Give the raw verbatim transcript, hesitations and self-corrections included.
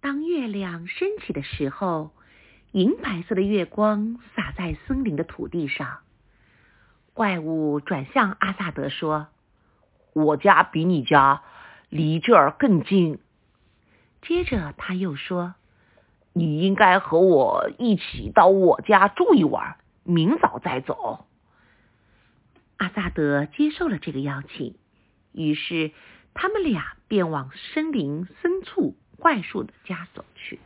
当月亮升起的时候，银白色的月光洒在森林的土地上。怪物转向阿萨德说：我家比你家离这儿更近。接着他又说：你应该和我一起到我家住一晚，明早再走。阿萨德接受了这个邀请，于是他们俩便往森林深处怪兽的家走去。